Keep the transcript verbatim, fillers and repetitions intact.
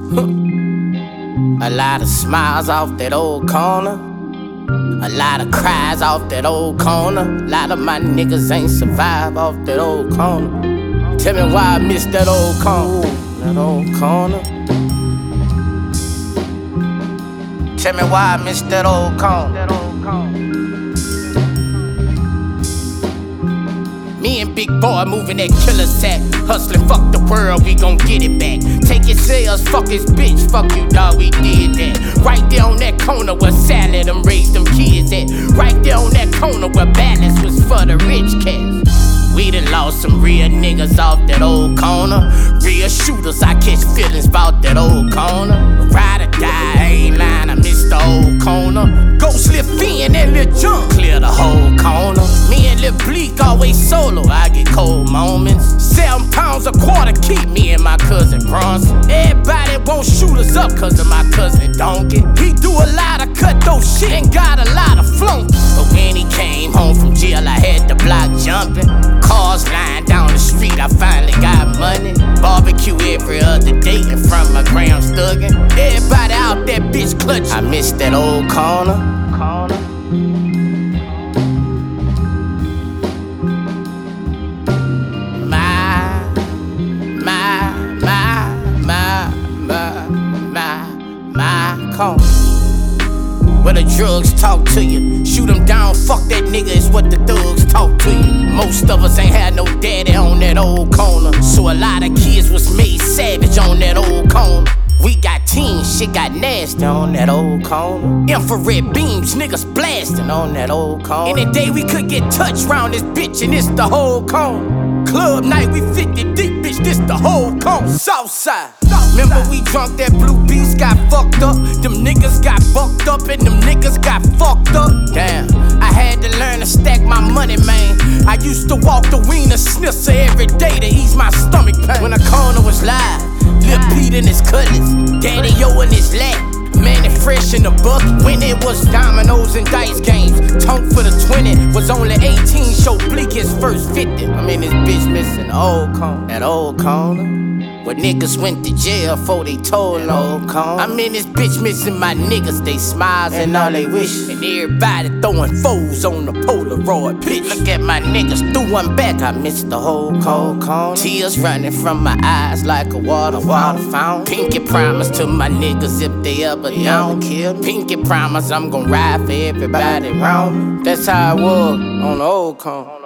A lot of smiles off that old corner. A lot of cries off that old corner. A lot of my niggas ain't survive off that old corner. Tell me why I miss that old corner. That old corner. Tell me why I miss that old corner. That old corner. Me and Big Boy moving that killer sack. Hustling, fuck the world, we gon' get it back. Take your sales, fuck his bitch, fuck you dog, we did that. Right there on that corner where Sally them raised them kids at. Right there on that corner where balance was for the rich cats. We done lost some real niggas off that old corner. Real shooters, I catch feelings about that old corner. Ride or die, I ain't lying, I miss the old corner. Go slip in and Lil Junk clear the whole corner. Me and Lil Bleak always solo, I get cold moments. Seven pounds a quarter keep me and my cousin Bronson. Everybody won't shoot us up cause of my cousin Donkey. He do a lot of cutthroat shit and got a lot of flunk. But when he came home from jail, I had the block jumping. Cars lying down the street, I finally got money. Barbecue every other day in front of my gram stuggin'. Everybody out that bitch clutch. I miss that old corner. corner. My, my, my, my, my, my, my corner. Where the drugs talk to you. Shoot them down, fuck that nigga is what the thugs talk to you. Most of us ain't had no daddy on that old corner. So a lot of kids was made savage on that old corner. We got teens, shit got nasty on that old corner. Infrared beams, niggas blasting on that old corner. Any day we could get touched round this bitch and it's the whole corner. Club night, we fifty deep, bitch, this the whole corner. Southside. Remember we drunk that Blue Beast, got fucked up. Them niggas got fucked up and them niggas got fucked up. Damn, I had to learn to stack my money, man. I used to walk the wiener sniffer every day to ease my stomach pain. When the corner was live, Lil Pete in his cutlass, Daddy Yo in his lap, Manny Fresh in the book. When it was dominoes and dice games, Tonk for the twenty was only eighteen. Show Bleak his first fifty. I mean this bitch missing the old corner. That old corner where niggas went to jail before they told an old corner. I mean this bitch missing my niggas. They smiles and all they wish. And everybody throwing foes on the Polaroid bitch. Look at my niggas, threw one back. I missed the whole cold corner. Tears running from my eyes like a water water fountain. Pinky promise to my niggas if they ever down. Pinky promise I'm gon' ride for everybody round me. That's how I was on the old corner.